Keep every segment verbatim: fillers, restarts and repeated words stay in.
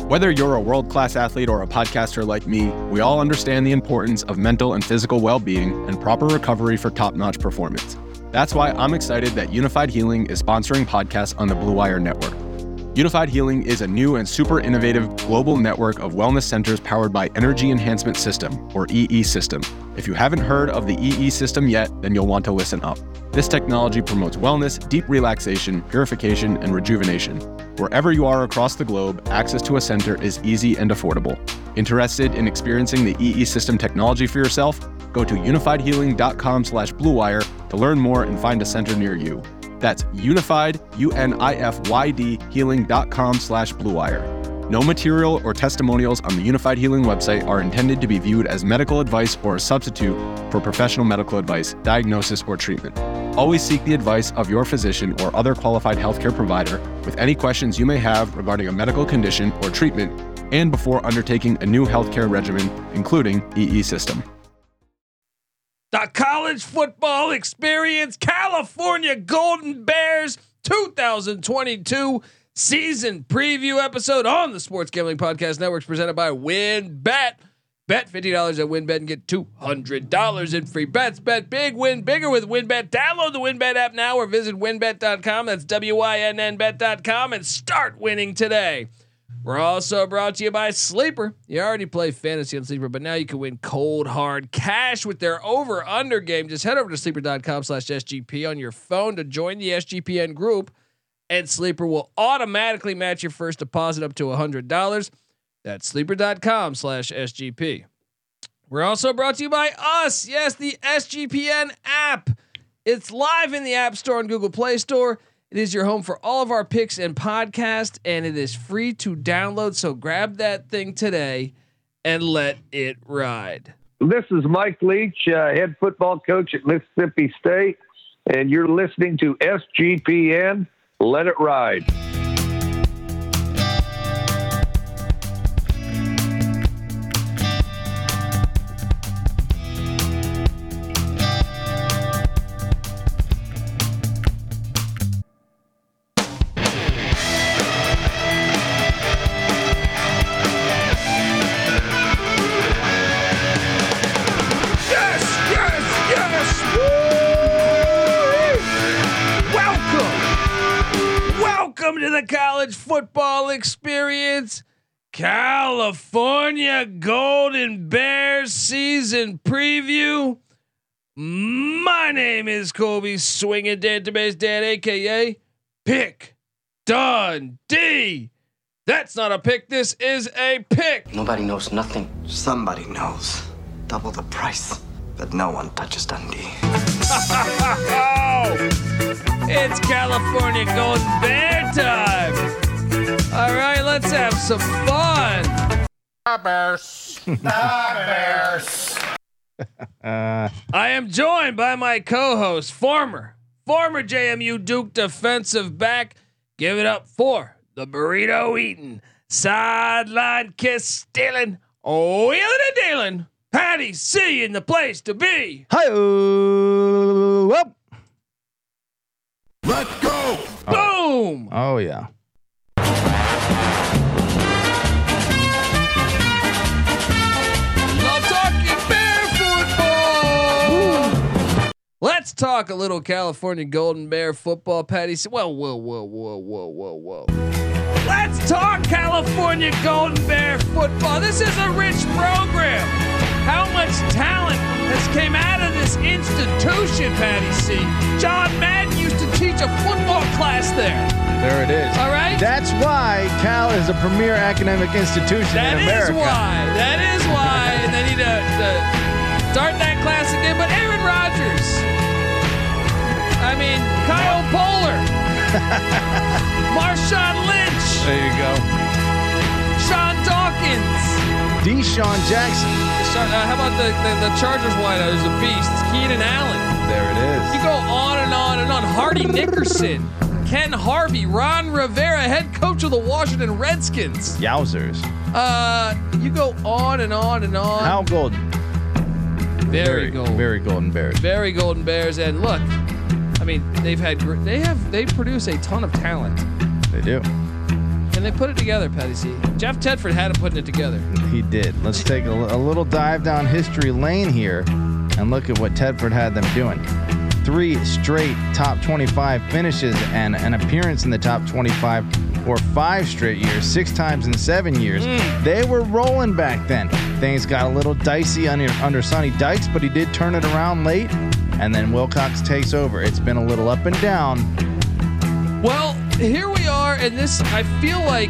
Whether you're a world-class athlete or a podcaster like me, we all understand the importance of mental and physical well-being and proper recovery for top-notch performance. That's why I'm excited that Unified Healing is sponsoring podcasts on the Blue Wire Network. Unified Healing is a new and super innovative global network of wellness centers powered by Energy Enhancement System, or E E System. If you haven't heard of the E E System yet, then you'll want to listen up. This technology promotes wellness, deep relaxation, purification, and rejuvenation. Wherever you are across the globe, access to a center is easy and affordable. Interested in experiencing the E E System technology for yourself? Go to unified healing dot com slash blue wire to learn more and find a center near you. That's unified, U N I F Y D, healing dot com slash blue wire. No material or testimonials on the Unified Healing website are intended to be viewed as medical advice or a substitute for professional medical advice, diagnosis, or treatment. Always seek the advice of your physician or other qualified healthcare provider with any questions you may have regarding a medical condition or treatment and before undertaking a new healthcare regimen, including E E System. The College Football Experience California Golden Bears two thousand twenty-two season preview episode on the Sports Gambling Podcast Network, presented by WynnBET. Bet fifty dollars at WynnBET and get two hundred dollars in free bets. Bet big, win bigger with WynnBET. Download the WynnBET app now or visit wynn bet dot com. That's W Y N N bet dot com and start winning today. We're also brought to you by Sleeper. You already play fantasy on Sleeper, but now you can win cold hard cash with their over under game. Just head over to sleeper dot com slash S G P on your phone to join the S G P N group, and Sleeper will automatically match your first deposit up to one hundred dollars. That's sleeper dot com slash S G P. We're also brought to you by us. Yes, the S G P N app. It's live in the App Store and Google Play Store. It is your home for all of our picks and podcasts, and it is free to download. So grab that thing today and let it ride. This is Mike Leach, uh, head football coach at Mississippi State, and you're listening to S G P N. Let it ride. Welcome to the College Football Experience California Golden Bears season preview. My name is Kobe Swinging Database Dad, aka Pick Dundee. That's not a pick. This is a pick. Nobody knows nothing. Somebody knows. Double the price, but no one touches Dundee. It's California Golden Bear time. All right, let's have some fun. The Bears. The Bears. uh. I am joined by my co-host, former, former J M U Duke defensive back. Give it up for the burrito eating, sideline kiss stealing, wheeling and dealing, Patty C in the place to be. Hi-oh. Up. Let's go. Boom. Oh, yeah. Love talking Bear football. Ooh. Let's talk a little California Golden Bear football, Patty. Whoa, whoa, whoa, whoa, whoa, whoa, whoa. Let's talk California Golden Bear football. This is a rich program. How much talent has came out of this institution, Patty C? John Madden used to teach a football class there. There it is. All right. That's why Cal is a premier academic institution That in America. is why. That is why. And they need to, to start that class again. But Aaron Rodgers. I mean, Kyle Poller. Marshawn Lynch. There you go. Sean Dawkins. Deshaun Jackson. Uh, how about the, the, the Chargers wideout who's a beast? It's Keenan Allen. There it is. You go on and on and on. Hardy Nickerson, Ken Harvey, Ron Rivera, head coach of the Washington Redskins. Yowzers. Uh, you go on and on and on. How golden. Very, very golden. Very golden Bears. Very golden Bears. And look, I mean, they've had they have they produce a ton of talent. They do. And they put it together, Petty C? Jeff Tedford had him putting it together. He did. Let's take a, a little dive down history lane here and look at what Tedford had them doing. Three straight top twenty-five finishes and an appearance in the top twenty-five for five straight years, six times in seven years. Mm. They were rolling back then. Things got a little dicey under, under Sonny Dykes, but he did turn it around late, and then Wilcox takes over. It's been a little up and down. Well, here we are, and this, I feel like,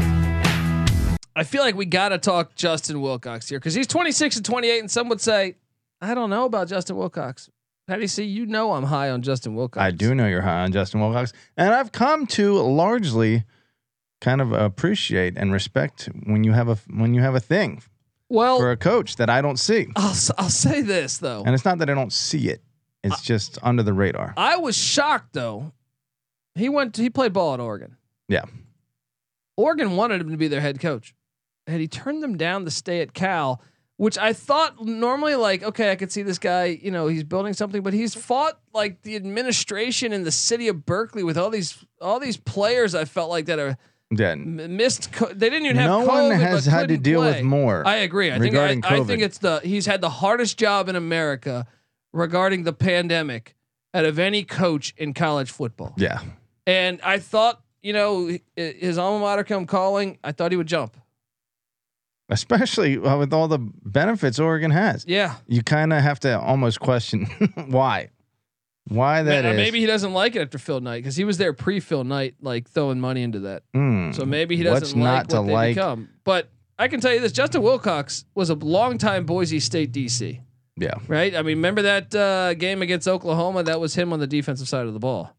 I feel like we got to talk Justin Wilcox here, because he's twenty-six and twenty-eight, and some would say, I don't know about Justin Wilcox. Patty C, you know I'm high on Justin Wilcox. I do know you're high on Justin Wilcox, and I've come to largely kind of appreciate and respect when you have a when you have a thing well for a coach that I don't see. I'll I'll say this though, and it's not that I don't see it; it's I, just under the radar. I was shocked though. He went. To, he played ball at Oregon. Yeah, Oregon wanted him to be their head coach, and he turned them down to stay at Cal. Which I thought normally, like, okay, I could see this guy, you know, he's building something, but he's fought like the administration in the city of Berkeley with all these, all these players. I felt like that are yeah. m- missed. Co- they didn't even have. No COVID, one has had to deal play. with more. I agree. I think I, I think it's the he's had the hardest job in America regarding the pandemic out of any coach in college football. Yeah, and I thought, you know, his alma mater come calling. I thought he would jump. Especially uh, with all the benefits Oregon has. Yeah. You kind of have to almost question why. Why that Man, is. Maybe he doesn't like it after Phil Knight because he was there pre-Phil Knight, like throwing money into that. Mm, so maybe he doesn't like not what to they like? become. But I can tell you this: Justin Wilcox was a longtime Boise State D C. Yeah. Right. I mean, remember that uh, game against Oklahoma? That was him on the defensive side of the ball.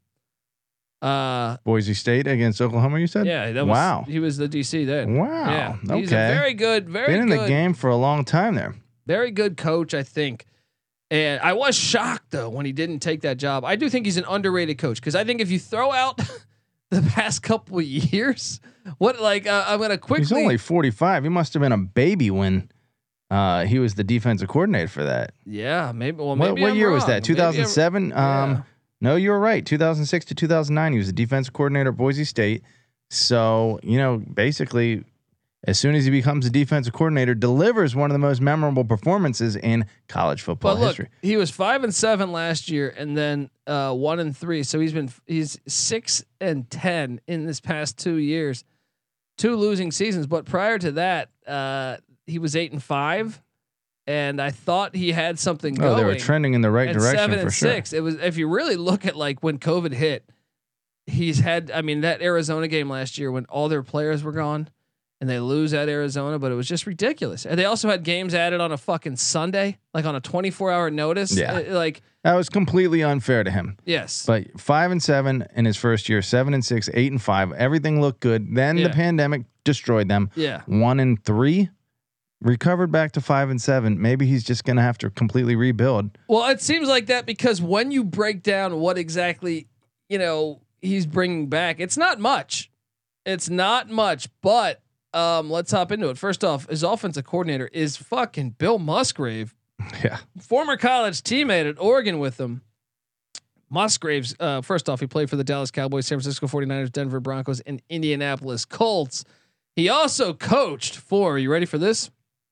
Uh, Boise State against Oklahoma, you said? Yeah. That was, wow. He was the D C then. Wow. Yeah. Okay. He's a very good, very Been in good, the game for a long time there. Very good coach, I think. And I was shocked though when he didn't take that job. I do think he's an underrated coach because I think if you throw out the past couple of years, what like uh, I'm gonna quickly. He's only forty-five. He must have been a baby when uh, he was the defensive coordinator for that. Yeah, maybe. Well, maybe what, what I'm year wrong. was that? two thousand seven. Um, yeah. No, you were right. two thousand six to two thousand nine. He was the defensive coordinator at Boise State. So you know, basically, as soon as he becomes a defensive coordinator, delivers one of the most memorable performances in college football but look, history. He was five and seven last year, and then uh, one and three. So he's been he's six and ten in this past two years, two losing seasons. But prior to that, uh, he was eight and five, and I thought he had something going. Oh, they were trending in the right at direction seven for and sure. six. It was if you really look at like when COVID hit, he's had. I mean, that Arizona game last year when all their players were gone. And they lose at Arizona, but it was just ridiculous. And they also had games added on a fucking Sunday, like on a twenty-four hour notice. Yeah. It, like that was completely unfair to him. Yes. But five and seven in his first year, seven and six, eight and five, everything looked good. Then Yeah. the pandemic destroyed them. Yeah. One and three, recovered back to five and seven. Maybe he's just going to have to completely rebuild. Well, it seems like that because when you break down what exactly, you know, he's bringing back, it's not much. It's not much, but Um, let's hop into it. First off, his offensive coordinator is fucking Bill Musgrave. Yeah. Former college teammate at Oregon with him. Musgrave's, uh, first off, he played for the Dallas Cowboys, San Francisco forty-niners, Denver Broncos, and Indianapolis Colts. He also coached for, are you ready for this?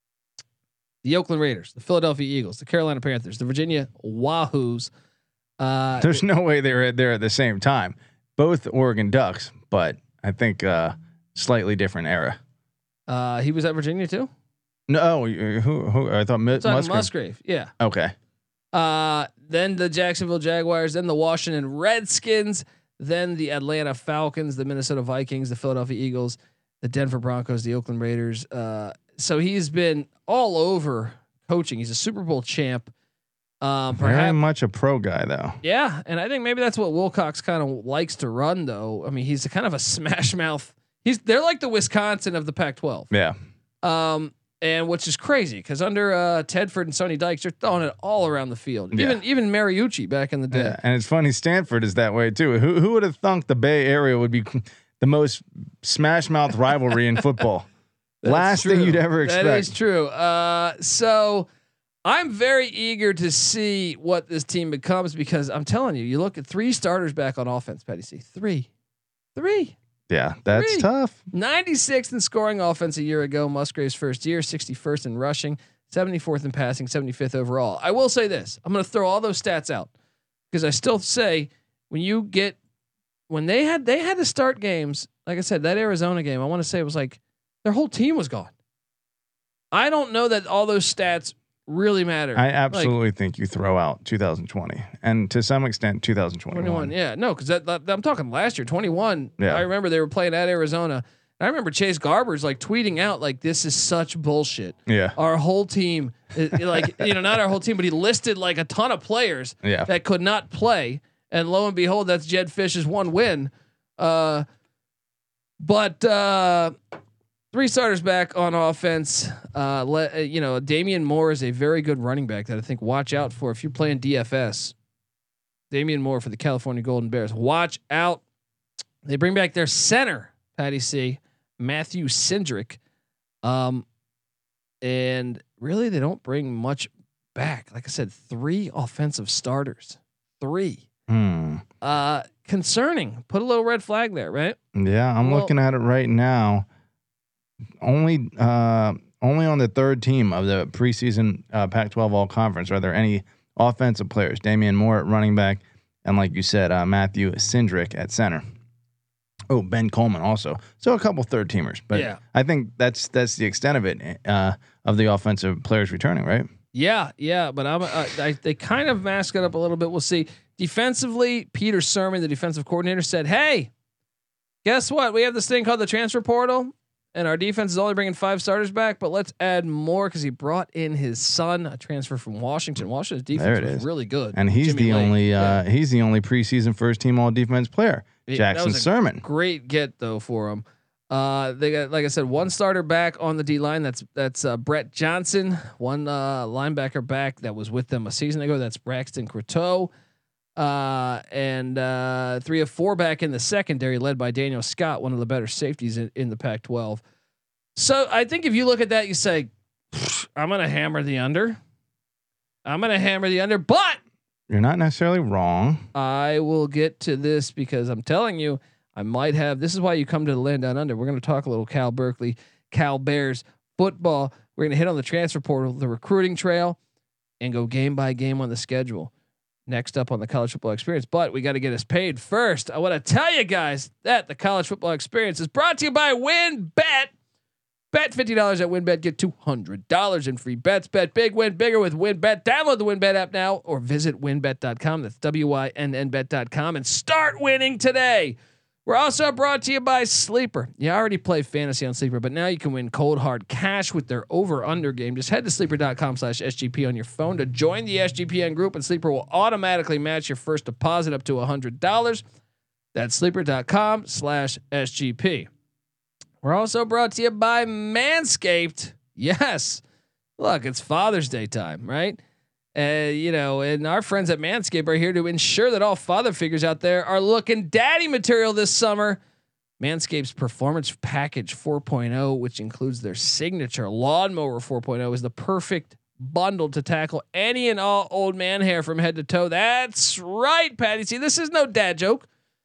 The Oakland Raiders, the Philadelphia Eagles, the Carolina Panthers, the Virginia Wahoos. Uh, There's no way they were there at the same time. Both Oregon Ducks, but I think uh, slightly different era. Uh, he was at Virginia too. No, who? Who? I thought Mi- Musgrave. Musgrave. Musgrave. Yeah. Okay. Uh, then the Jacksonville Jaguars, then the Washington Redskins, then the Atlanta Falcons, the Minnesota Vikings, the Philadelphia Eagles, the Denver Broncos, the Oakland Raiders. Uh, so he's been all over coaching. He's a Super Bowl champ. Um, Very perhaps, much a pro guy though. yeah, and I think maybe that's what Wilcox kind of likes to run, though. I mean, he's a kind of a smash mouth. He's they're like the Wisconsin of the Pac twelve. Yeah. Um, and which is crazy because under uh, Tedford and Sonny Dykes, they're throwing it all around the field. Yeah. Even even Mariucci back in the day. Yeah. And it's funny, Stanford is that way too. Who who would have thunk the Bay Area would be the most smash mouth rivalry in football? Last true. thing you'd ever expect. That is true. Uh, so I'm very eager to see what this team becomes because I'm telling you, you look at three starters back on offense, Petty C. Three. Three. Yeah, that's Three. tough. ninety-sixth in scoring offense a year ago. Musgrave's first year, sixty-first in rushing, seventy-fourth in passing, seventy-fifth overall. I will say this: I'm going to throw all those stats out because I still say when you get when they had they had to start games. Like I said, that Arizona game, I want to say it was like their whole team was gone. I don't know that all those stats really matter. I absolutely like, think you throw out two thousand twenty and to some extent two thousand twenty-one. twenty-one, yeah, no, because that, that I'm talking last year, twenty-one. Yeah. I remember they were playing at Arizona. I remember Chase Garber's like tweeting out like, "This is such bullshit." Yeah, our whole team, is, like you know, not our whole team, but he listed like a ton of players yeah. that could not play, and lo and behold, that's Jed Fish's one win. Uh, but uh, three starters back on offense. Uh, le, you know, Damian Moore is a very good running back that I think watch out for if you're playing D F S. Damian Moore for the California Golden Bears. Watch out. They bring back their center, Patty C, Matthew Cindric. Um, and really they don't bring much back. Like I said, three offensive starters, three, hmm. uh, concerning, put a little red flag there, right? Yeah. I'm well, looking at it right now. Only, uh, only on the third team of the preseason uh, Pac twelve All Conference are there any offensive players. Damian Moore at running back, and like you said, uh, Matthew Cindric at center. Oh, Ben Coleman also. So a couple third teamers, but yeah. I think that's that's the extent of it uh, of the offensive players returning, right? Yeah, yeah, but I'm uh, I, they kind of mask it up a little bit. We'll see. Defensively, Peter Sermon, the defensive coordinator, said, "Hey, guess what? We have this thing called the transfer portal." And our defense is only bringing five starters back, but let's add more because he brought in his son, a transfer from Washington. Washington's defense was really good, and he's Jimmy the Lake. only uh, yeah. he's the only preseason first team all defense player. It, Jackson Sermon, great get though for him. Uh, they got, like I said, one starter back on the D line. That's that's uh, Brett Johnson. One uh, linebacker back that was with them a season ago. That's Braxton Croteau. Uh, and uh, three of four back in the secondary, led by Daniel Scott, one of the better safeties in, in the Pac twelve. So I think if you look at that, you say, I'm going to hammer the under. I'm going to hammer the under, but you're not necessarily wrong. I will get to this because I'm telling you, I might have. This is why you come to the Land Down Under. We're going to talk a little Cal Berkeley, Cal Bears football. We're going to hit on the transfer portal, the recruiting trail, and go game by game on the schedule. Next up on the College Football Experience, but we got to get us paid first. I want to tell you guys that the College Football Experience is brought to you by WinBet. Bet fifty dollars at WinBet, get two hundred dollars in free bets. Bet big, win bigger with WinBet. Download the WinBet app now or visit winbet dot com. That's W Y N N bet dot com and start winning today. We're also brought to you by Sleeper. You already play fantasy on Sleeper, but now you can win cold hard cash with their over under game. Just head to sleeper dot com slash S G P on your phone to join the S G P N group, and Sleeper will automatically match your first deposit up to one hundred dollars. That's sleeper dot com slash S G P. We're also brought to you by Manscaped. Yes. Look, it's Father's Day time, right? Uh, you know, and our friends at Manscaped are here to ensure that all father figures out there are looking daddy material this summer. Manscaped's Performance Package four point oh, which includes their signature Lawnmower four point oh, is the perfect bundle to tackle any and all old man hair from head to toe. That's right, Patty. See, this is no dad joke.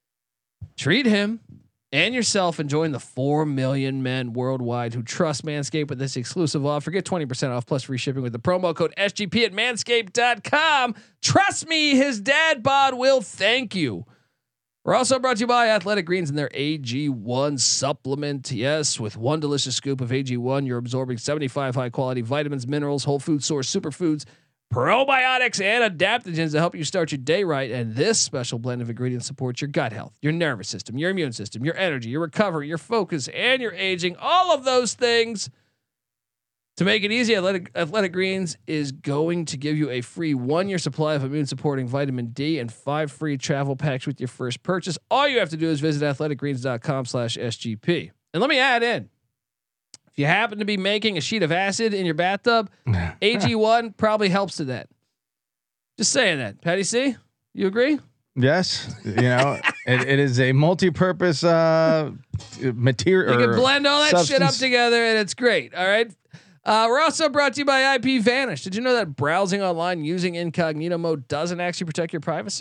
Treat him and yourself and join the four million men worldwide who trust Manscaped with this exclusive offer. Get twenty percent off plus free shipping with the promo code S G P at manscaped dot com. Trust me, his dad bod will thank you. We're also brought to you by Athletic Greens and their A G one supplement. Yes, with one delicious scoop of A G one, you're absorbing seventy-five high quality vitamins, minerals, whole food source superfoods, probiotics, and adaptogens to help you start your day right. And this special blend of ingredients supports your gut health, your nervous system, your immune system, your energy, your recovery, your focus, and your aging. All of those things. To make it easy, Athletic, Athletic Greens is going to give you a free one-year supply of immune-supporting vitamin D and five free travel packs with your first purchase. All you have to do is visit athletic greens dot com slash S G P. And let me add in, if you happen to be making a sheet of acid in your bathtub, A G one probably helps to that. Just saying that. Patty C, you agree? Yes. You know, it, it is a multi-purpose uh, material. You can blend all that substance. shit up together and it's great. All right. Uh, we're also brought to you by I P Vanish. Did you know that browsing online using incognito mode doesn't actually protect your privacy?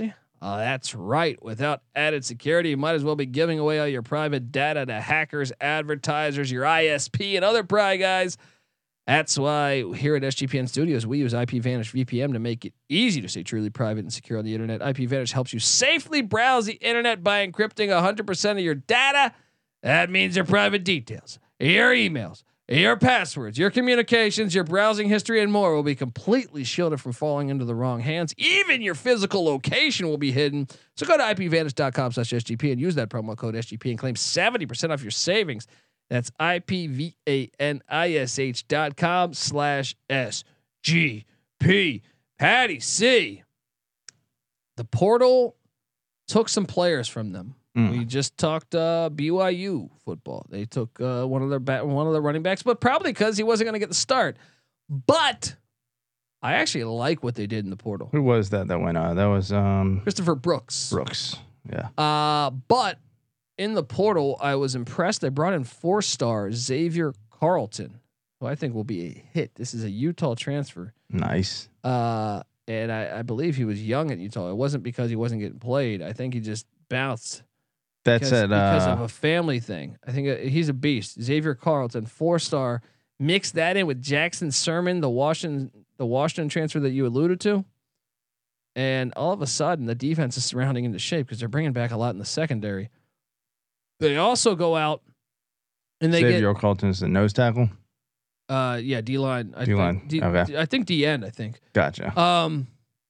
Uh, that's right. Without added security, you might as well be giving away all your private data to hackers, advertisers, your I S P, and other pry guys. That's why here at S G P N Studios, we use IPVanish V P N to make it easy to stay truly private and secure on the internet. IPVanish helps you safely browse the internet by encrypting one hundred percent of your data. That means your private details, your emails, your passwords, your communications, your browsing history, and more will be completely shielded from falling into the wrong hands. Even your physical location will be hidden. So go to I P vanish dot com slash S G P and use that promo code S G P and claim seventy percent off your savings. That's I P V A N I S H dot com slash S G P. Patty C. The portal took some players from them. Mm. We just talked uh, B Y U football. They took uh, one of their ba- one of their running backs, but probably because he wasn't going to get the start. But I actually like what they did in the portal. Who was that that went on? That was um, Christopher Brooks. Brooks, yeah. Uh, but in the portal, I was impressed. They brought in four star Xavier Carlton, who I think will be a hit. This is a Utah transfer. Nice. Uh, and I, I believe he was young at Utah. It wasn't because he wasn't getting played. I think he just bounced. That's because, it. Because uh, of a family thing. I think uh, he's a beast. Xavier Carlton, four star. Mix that in with Jackson Sermon, the Washington, the Washington transfer that you alluded to, and all of a sudden the defense is surrounding into shape because they're bringing back a lot in the secondary. They also go out and they Xavier get Carlton's the nose tackle. Uh, yeah, D line. D line. D, okay. I think D end. I think. Gotcha. Um.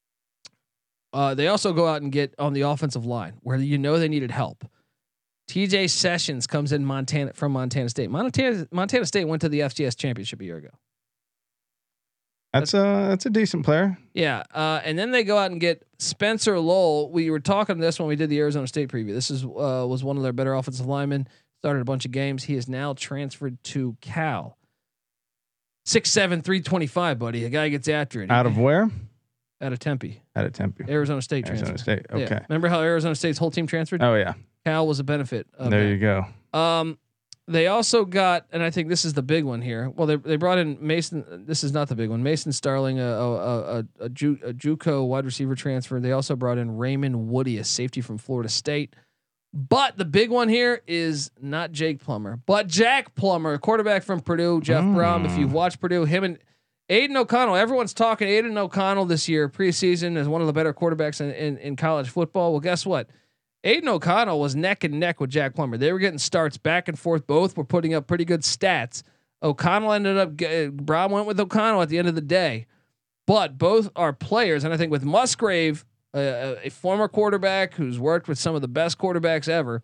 Uh, they also go out and get on the offensive line where you know they needed help. T J Sessions comes in Montana from Montana State. Montana Montana State went to the F C S championship a year ago. That's a that's a decent player. Yeah, uh, and then they go out and get Spencer Lowell. We were talking this when we did the Arizona State preview. This is uh, was one of their better offensive linemen. Started a bunch of games. He is now transferred to Cal. Six seven three twenty five, buddy. The guy gets after it. Out of where? Out of Tempe. Out of Tempe. Arizona State Arizona transfer. State. Okay. Yeah. Remember how Arizona State's whole team transferred? Oh yeah. Cal was a benefit. Of there that. you go. Um, they also got, and I think this is the big one here. Well, they they brought in Mason. This is not the big one. Mason Starling, a a a, a, Ju, a JUCO wide receiver transfer. They also brought in Raymond Woody, a safety from Florida State. But the big one here is not Jake Plummer, but Jack Plummer, quarterback from Purdue. Jeff mm. Brom. If you've watched Purdue, him and Aiden O'Connell. Everyone's talking Aiden O'Connell this year preseason as one of the better quarterbacks in, in, in college football. Well, guess what? Aiden O'Connell was neck and neck with Jack Plummer. They were getting starts back and forth. Both were putting up pretty good stats. O'Connell ended up, Brom went with O'Connell at the end of the day, but both are players. And I think with Musgrave, uh, a former quarterback who's worked with some of the best quarterbacks ever.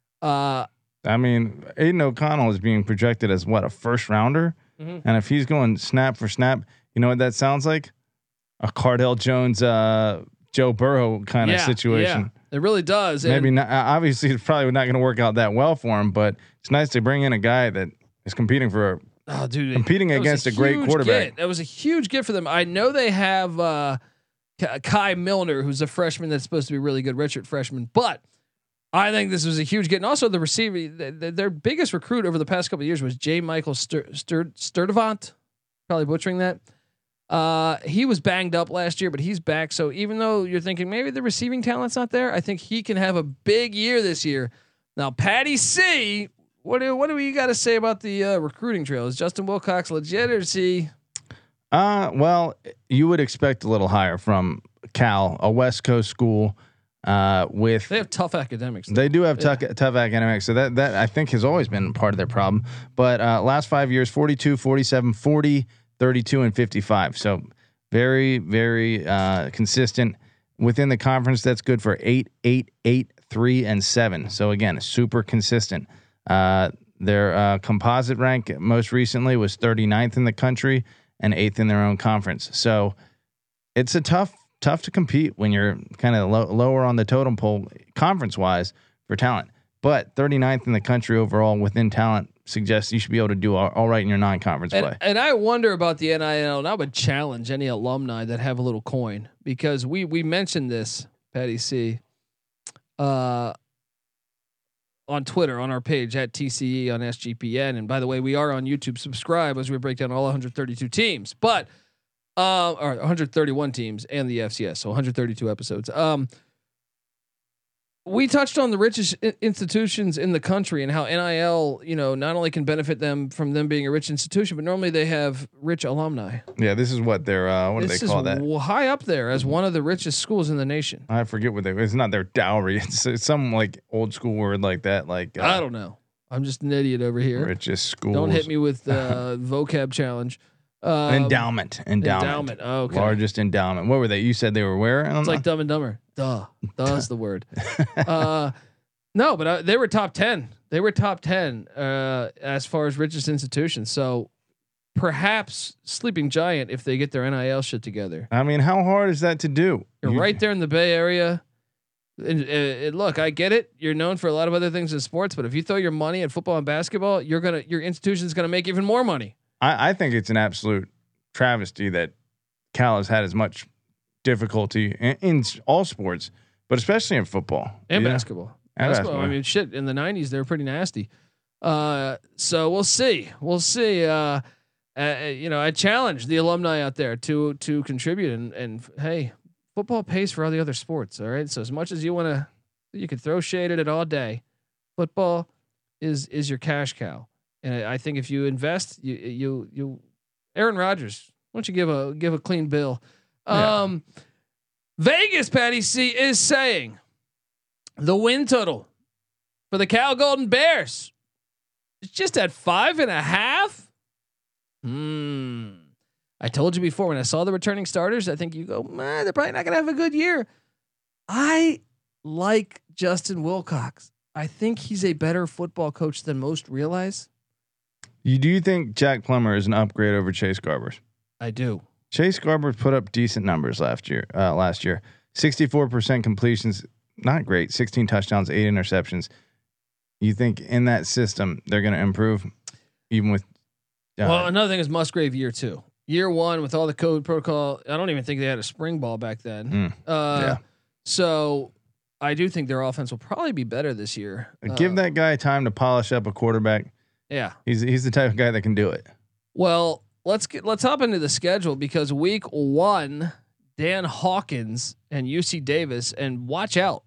Uh, I mean, Aiden O'Connell is being projected as what, a first rounder. Mm-hmm. And if he's going snap for snap, you know what that sounds like? A Cardale Jones, uh, Joe Burrow kind of yeah, situation. Yeah, it really does. Maybe and not. Obviously, it's probably not going to work out that well for him. But it's nice to bring in a guy that is competing for, oh, dude, competing against a, a great quarterback. Get. That was a huge gift for them. I know they have uh, Kai Milner, who's a freshman that's supposed to be really good, redshirt freshman, but I think this was a huge get. And also the receiver, the, the, their biggest recruit over the past couple of years was J. Michael Stur, Stur, Sturdivant. Probably butchering that. Uh, he was banged up last year, but he's back. So even though you're thinking maybe the receiving talent's not there, I think he can have a big year this year. Now, Patty C, what do what do we got to say about the uh, recruiting trail? Is Justin Wilcox legit or is he? Uh, well, you would expect a little higher from Cal, a West Coast school. Uh, with they have tough academics. Though. They do have yeah. tough, tough academics. So that, that I think has always been part of their problem, but, uh, last five years, forty-two, forty-seven, forty, thirty-two, and fifty-five. So very, very, uh, consistent within the conference. That's good for eight, eight, eight, three, and seven. So again, super consistent. Uh, their, uh, composite rank most recently was thirty-ninth in the country and eighth in their own conference. So it's a tough, tough to compete when you're kind of lo- lower on the totem pole conference wise for talent, but thirty-ninth in the country overall within talent suggests you should be able to do all, all right in your non-conference and, play. And I wonder about the N I L, and I would challenge any alumni that have a little coin, because we, we mentioned this, Patty C, uh, on Twitter, on our page at T C E on S G P N. And by the way, we are on YouTube. Subscribe as we break down all one hundred thirty-two teams, but Uh, or one hundred thirty-one teams and the F C S, so one hundred thirty-two episodes. Um, we touched on the richest I- institutions in the country and how N I L, you know, not only can benefit them from them being a rich institution, but normally they have rich alumni. Yeah, this is what they're. Uh, what this do they call is that? w- high up there as one of the richest schools in the nation. I forget what they. It's not their dowry. It's, it's some like old school word like that. Like uh, I don't know. I'm just an idiot over here. richest schools. Don't hit me with uh, vocab challenge. Um, endowment. Endowment. Endowment. Oh, okay. Largest endowment. What were they? You said they were where? I don't It's know. like Dumb and Dumber. Duh. Duh's the word. Uh, no, but uh, they were top ten. They were top ten uh, as far as richest institutions. So perhaps Sleeping Giant, if they get their N I L shit together. I mean, how hard is that to do? You're You- right there in the Bay Area. And, uh, and look, I get it. You're known for a lot of other things in sports, but if you throw your money at football and basketball, you're gonna your institution's gonna make even more money. I, I think it's an absolute travesty that Cal has had as much difficulty in, in all sports, but especially in football And you know? basketball. And basketball. basketball. I mean, shit. In the nineties, they were pretty nasty. Uh, so we'll see. We'll see. Uh, uh, you know, I challenge the alumni out there to to contribute. And and hey, football pays for all the other sports. All right. So as much as you want to, you can throw shade at it all day. Football is is your cash cow. And I, I think if you invest, you you you, Aaron Rodgers, why don't you give a give a clean bill? Yeah. Um, Vegas, Patty C is saying the win total for the Cal Golden Bears is just at five and a half. Hmm. I told you before when I saw the returning starters, I think you go, man, they're probably not going to have a good year. I like Justin Wilcox. I think he's a better football coach than most realize. You do you think Jack Plummer is an upgrade over Chase Garbers? I do. Chase Garbers put up decent numbers last year. Uh, last year, sixty-four percent completions, not great. sixteen touchdowns, eight interceptions. You think in that system they're going to improve, even with? Uh, Well, another thing is Musgrave year two, year one with all the code protocol. I don't even think they had a spring ball back then. Mm, uh, yeah. So I do think their offense will probably be better this year. give Uh, that guy time to polish up a quarterback. Yeah. He's he's the type of guy that can do it. Well, let's get let's hop into the schedule because week one, Dan Hawkins and U C Davis, and watch out,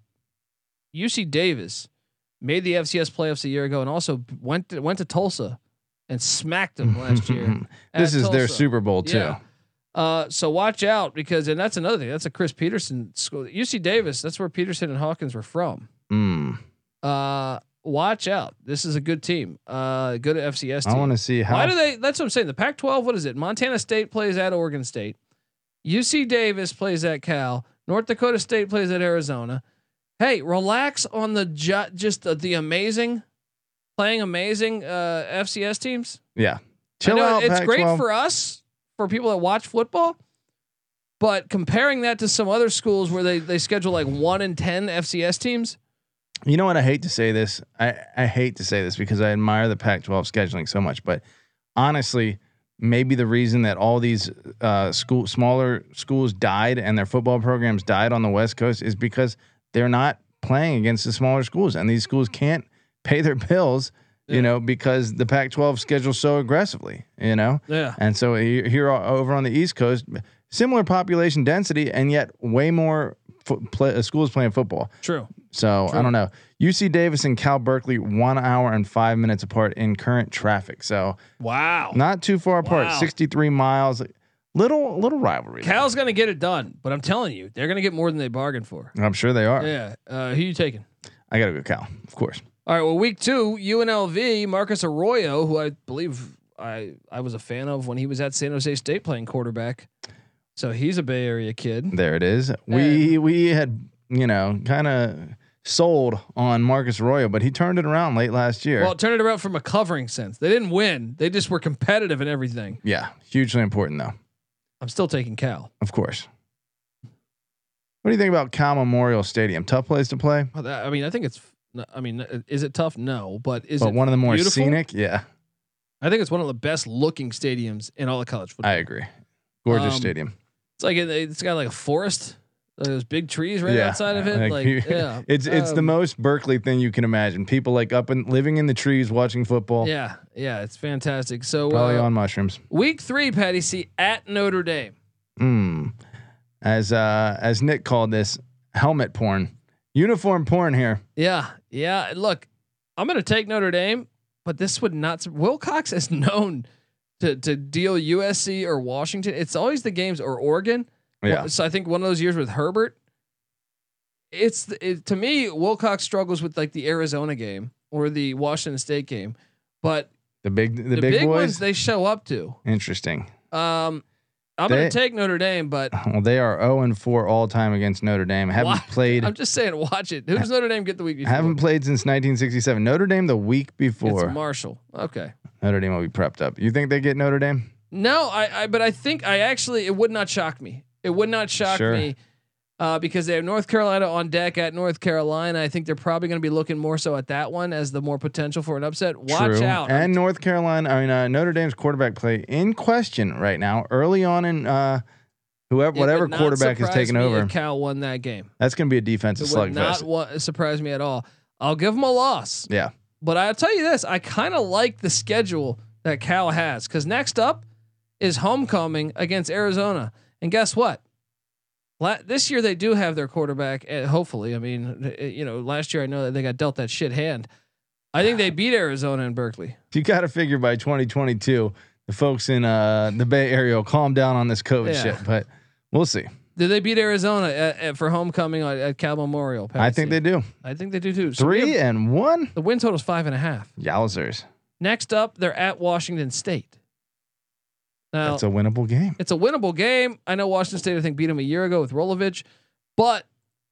U C Davis made the F C S playoffs a year ago and also went to, went to Tulsa and smacked them last year. This at is their Tulsa. Super Bowl too. Yeah. Uh, so watch out because, and that's another thing. That's a Chris Peterson school. U C Davis. That's where Peterson and Hawkins were from. Mm. Uh, watch out. This is a good team. Uh, good F C S team. I want to see how. Why do they? That's what I'm saying. The Pac twelve. What is it? Montana State plays at Oregon State. U C Davis plays at Cal. North Dakota State plays at Arizona. Hey, relax on the ju- just the, the amazing, playing amazing uh, F C S teams. Yeah, I chill know out. it's Pac great twelve. for us, for people that watch football, but comparing that to some other schools where they they schedule like one in ten F C S teams. You know what? I hate to say this. I, I hate to say this because I admire the Pac twelve scheduling so much, but honestly, maybe the reason that all these uh, school smaller schools died and their football programs died on the West Coast is because they're not playing against the smaller schools, and these schools can't pay their bills, you Yeah. know, because the Pac twelve schedules so aggressively, you know. Yeah. And so here, here over on the East Coast, similar population density, and yet way more fo- play, uh, schools playing football. True. So True. I don't know. U C Davis and Cal Berkeley, one hour and five minutes apart in current traffic. So Wow. not too far apart, Wow. sixty-three miles. Little little rivalry. Cal's gonna get it done, but I'm telling you, they're gonna get more than they bargained for. I'm sure they are. Yeah. Uh, who you taking? I gotta go Cal, of course. All right. Well, week two, U N L V, Marcus Arroyo, who I believe I I was a fan of when he was at San Jose State playing quarterback. So he's a Bay Area kid. There it is. We we had you know kind of sold on Marcus Arroyo, but he turned it around late last year. Well, turn it around from a covering sense. They didn't win. They just were competitive in everything. yeah, hugely important though. I'm still taking Cal. Of course. What do you think about Cal Memorial Stadium? Tough place to play, Well, that, I mean, I think it's. I mean, is it tough? No, but is but it one of the more beautiful? scenic. Yeah, I think it's one of the best looking stadiums in all of college football. I agree. Gorgeous Um, stadium. It's like it, it's got like a forest. Those big trees right Yeah. outside of it. Like, Like, you- yeah, It's it's the Um, most Berkeley thing you can imagine. People like up and living in the trees, watching football. Yeah, yeah, it's fantastic. So Probably uh, on mushrooms. week three, Patty C at Notre Dame. Mm. As uh, as Nick called this, helmet porn Uniform porn here. Yeah, yeah. Look, I'm going to take Notre Dame, but this would not. Wilcox is known to to deal U S C or Washington. It's always the games or Oregon. Yeah. So I think one of those years with Herbert. It's it, to me, Wilcox struggles with like the Arizona game or the Washington State game, but The big, the, the big, big boys. ones they show up to. Interesting. Um, I'm They- going to take Notre Dame, but Well, they are zero and four all time against Notre Dame. Haven't Watch- played. I'm just saying, watch it. Who does Notre Dame get the week before? Haven't played since nineteen sixty-seven. Notre Dame the week before. It's Marshall. Okay. Notre Dame will be prepped up. You think they get Notre Dame? No, I, I, but I think I actually, it would not shock me. It would not shock Sure. me uh, because they have North Carolina on deck at North Carolina. I think they're probably going to be looking more so at that one as the more potential for an upset. Watch True. out. And North Carolina, I mean uh, Notre Dame's quarterback play in question right now. Early on in uh, whoever, It whatever would not quarterback is surprise taking me over, if Cal won that game. that's going to be a defensive It would not slugfest. wa- surprise me at all. I'll give them a loss. Yeah. But I'll tell you this, I kind of like the schedule that Cal has because next up is homecoming against Arizona. And guess what? La- this year they do have their quarterback. Uh, hopefully, I mean, uh, you know, last year I know that they got dealt that shit hand. I think they beat Arizona in Berkeley. You got to figure by twenty twenty-two, the folks in uh, the Bay Area will calm down on this COVID Yeah. shit, but we'll see. Did they beat Arizona at, at, for homecoming at, at Cal Memorial? I think they do. I think they do too. So we Three have- and one. the win total is five and a half. Yowzers. Next up, they're at Washington State. Now, That's a winnable game. it's a winnable game. I know Washington State, I think, beat them a year ago with Rolovich, but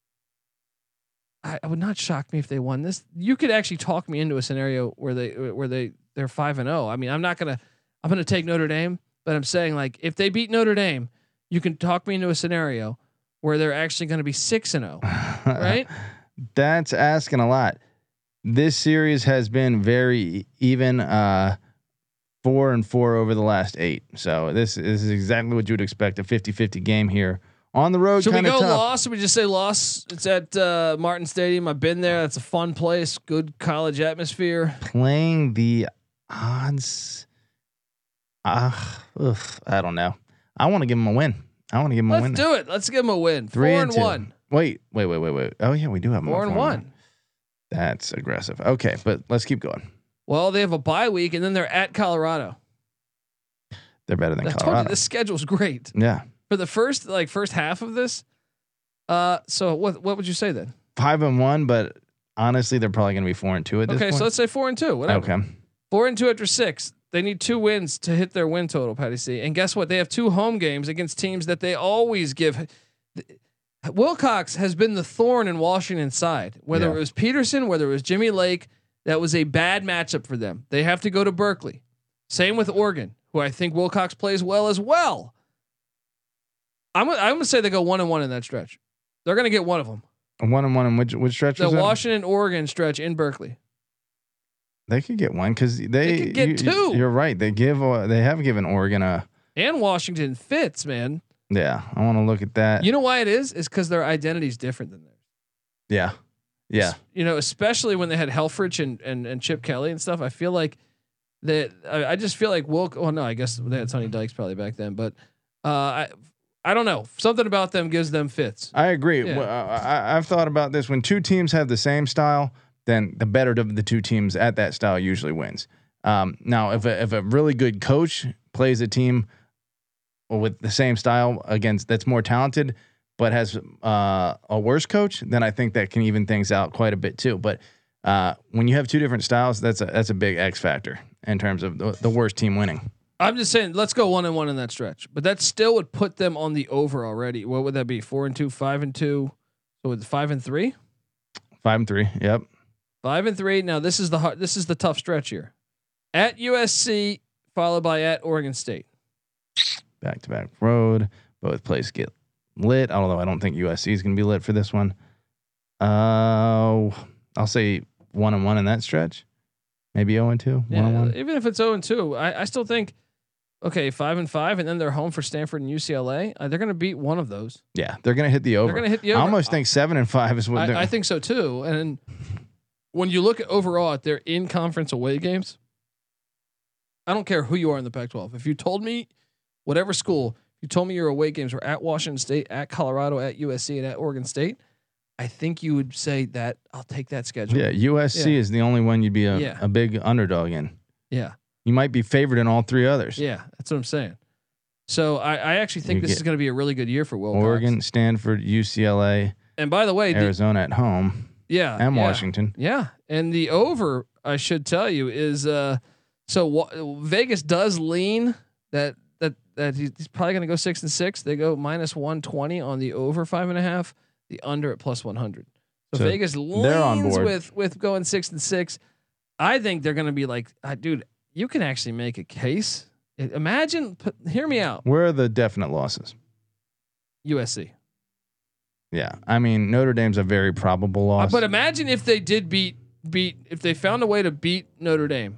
I, it would not shock me if they won this. You could actually talk me into a scenario where they where they they're five and zero. I mean, I'm not gonna I'm gonna take Notre Dame, but I'm saying like if they beat Notre Dame, you can talk me into a scenario where they're actually going to be six and zero, right? That's asking a lot. This series has been very even, uh, four and four over the last eight. So this, this is exactly what you would expect, a fifty-fifty game here on the road. Should we Kind of go tough. loss? Should we just say loss? It's at uh, Martin Stadium. I've been there. That's a fun place. Good college atmosphere. Playing the odds. Ah, uh, I don't know. I want to give them a win. I want to give them a Let's win. do it. Let's give them a win. Three Four and and two. one. Wait, wait, wait, wait, wait. Oh yeah, we do have them Four at and one. That's aggressive. Okay, but let's keep going. Well, they have a bye week, and then they're at Colorado. They're better than I told you Colorado. this schedule's great Yeah, for the first like first half of this. Uh, so what what would you say then? five and one, but honestly, they're probably going to be four and two at this Okay, point. so let's say four and two. Whatever. Okay. Four and two after six. They need two wins to hit their win total, Patty C. And guess what? They have two home games against teams that they always give. Wilcox has been the thorn in Washington's side. Whether Yeah. it was Peterson, whether it was Jimmy Lake, that was a bad matchup for them. They have to go to Berkeley. Same with Oregon, who I think Wilcox plays well as well. I'm I'm gonna say they go one and one in that stretch. They're gonna get one of them. A one and one in which which stretch The was that? Washington Oregon stretch in Berkeley. They could get one because they, They could get you- two. You're right. They give uh, they have given Oregon a And Washington fits, man. yeah. I want to look at that. You know why it is? Is because their identity is different than theirs. yeah, yeah. You know, especially when they had Helfrich and, and, and Chip Kelly and stuff. I feel like that. I, I just feel like Wilk. Well, no, I guess they had Sonny Dykes probably back then, but uh, I I don't know. Something about them gives them fits. I agree. Yeah. Well, I, I've thought about this. When two teams have the same style, then the better of the two teams at that style usually wins. Um, now, if a, if a really good coach plays a team with the same style against that's more talented, but has uh, a worse coach, then I think that can even things out quite a bit too. But uh, when you have two different styles, that's a that's a big X factor in terms of the, the worst team winning. I'm just saying, let's go one and one in that stretch. But that still would put them on the over already. What would that be? Four and two, five and two. So with five and three, Five and three. Yep. five and three. Now this is the hard, this is the tough stretch here. At U S C, followed by at Oregon State. Back to back road. Both places get lit. Although I don't think U S C is going to be lit for this one. Uh, I'll say one and one in that stretch. Maybe zero and two. One Yeah, and one. even if it's zero and two, I, I still think okay, five and five, and then they're home for Stanford and U C L A. Uh, they're going to beat one of those. Yeah, they're going to hit the over. They're going to hit the I over. almost think seven and five is what they're. I, I think so too. And when you look at overall at their in conference away games, I don't care who you are in the Pac twelve. If you told me, whatever school, you told me your away games were at Washington State, at Colorado, at U S C, and at Oregon State, I think you would say that I'll take that schedule. Yeah, U S C Yeah. is the only one you'd be a, Yeah. a big underdog in. Yeah. You might be favored in all three others. Yeah. That's what I'm saying. So I, I actually think You this get is going to be a really good year for Wilcox. Oregon, Stanford, U C L A, And by the way, the, Arizona at home, yeah, and yeah, Washington. Yeah. And the over, I should tell you, is uh, so wa- Vegas does lean that that that he's probably going to go six and six. They go minus one twenty on the over five and a half, the under at plus one hundred. So, So Vegas they're on leans board. with with going six and six. I think they're going to be like, uh, dude, you can actually make a case. I- Imagine, put, hear me out. Where are the definite losses? U S C. Yeah, I mean Notre Dame's a very probable Uh, loss. but imagine if they did beat beat if they found a way to beat Notre Dame.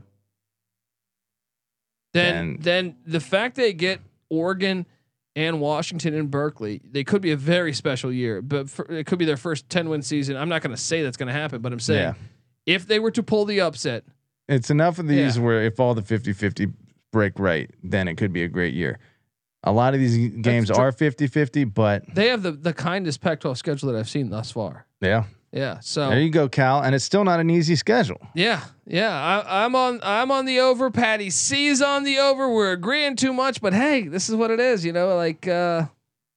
Then And- then the fact they get Oregon and Washington and Berkeley, they could be a very special year. But for, it could be their first ten win season. I'm not going to say that's going to happen, but I'm saying Yeah. if they were to pull the upset, It's enough of these Yeah. where if all the fifty-fifty break right, then it could be a great year. A lot of these games true. are fifty-fifty, but they have the the kindest Pac twelve schedule that I've seen thus far. yeah. Yeah, so There you go, Cal. And it's still not an easy schedule. Yeah, yeah. I, I'm on. I'm on the over. Patty C's on the over. We're agreeing too much, but hey, this is what it is. You know, like uh,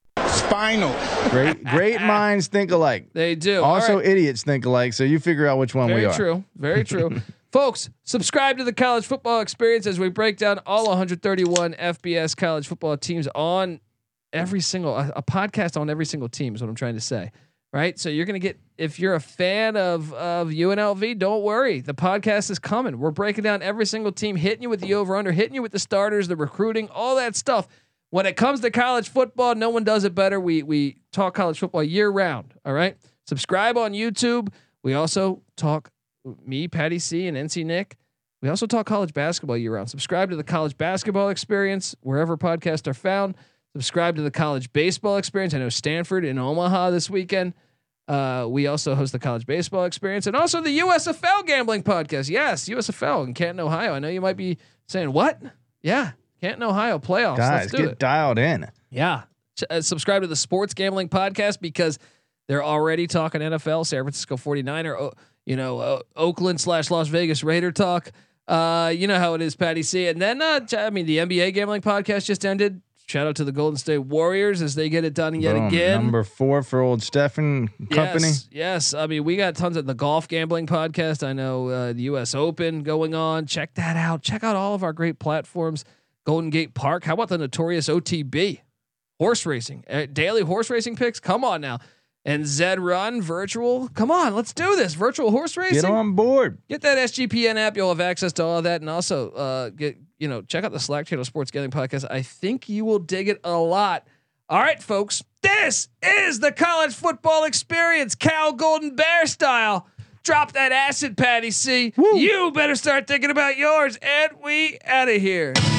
Spinal. Great, great minds think alike. they do. All Also, right. idiots think alike. So you figure out which one Very we are. true. Very true. Folks, subscribe to the College Football Experience as we break down all one hundred thirty-one F B S college football teams on every single a, a podcast on every single team is what I'm trying to say. Right. So you're going to get, if you're a fan of, of U N L V, don't worry. The podcast is coming. We're breaking down every single team, hitting you with the over under, hitting you with the starters, the recruiting, all that stuff. When it comes to college football, no one does it better. We, we talk college football year round. All right. Subscribe on YouTube. We also talk me, Patty C, and N C Nick. We also talk college basketball year round. Subscribe to the College Basketball Experience wherever podcasts are found. Subscribe to the College Baseball Experience. I know Stanford in Omaha this weekend. Uh, we also host the College Baseball Experience and also the U S F L Gambling Podcast. Yes, U S F L in Canton, Ohio. I know you might be saying, what? Yeah, Canton, Ohio playoffs. Guys, Let's do get it. dialed in. Yeah. Ch- uh, subscribe to the Sports Gambling Podcast because they're already talking N F L, San Francisco forty-niner, o- you know, uh, Oakland slash Las Vegas Raider talk. Uh, you know how it is, Patty C. And then, uh, ch- I mean, the N B A Gambling Podcast just ended. Shout out to the Golden State Warriors as they get it done yet Boom. again. Number four for old Stephen Company. Yes, yes. I mean, we got tons of the Golf Gambling Podcast. I know uh, the U S Open going on. Check that out. Check out all of our great platforms. Golden Gate Park. How about the notorious O T B? Horse racing. Uh, daily horse racing picks. Come on now. And Zed Run Virtual. Come on, let's do this. Virtual horse racing. Get on board. Get that S G P N app. You'll have access to all of that. And also uh, get, you know, check out the Slack channel Sports Gambling Podcast. I think you will dig it a lot. All right, folks. This is the College Football Experience, Cal Golden Bear style. Drop that acid, Patty C. Woo. You better start thinking about yours. And we out of here.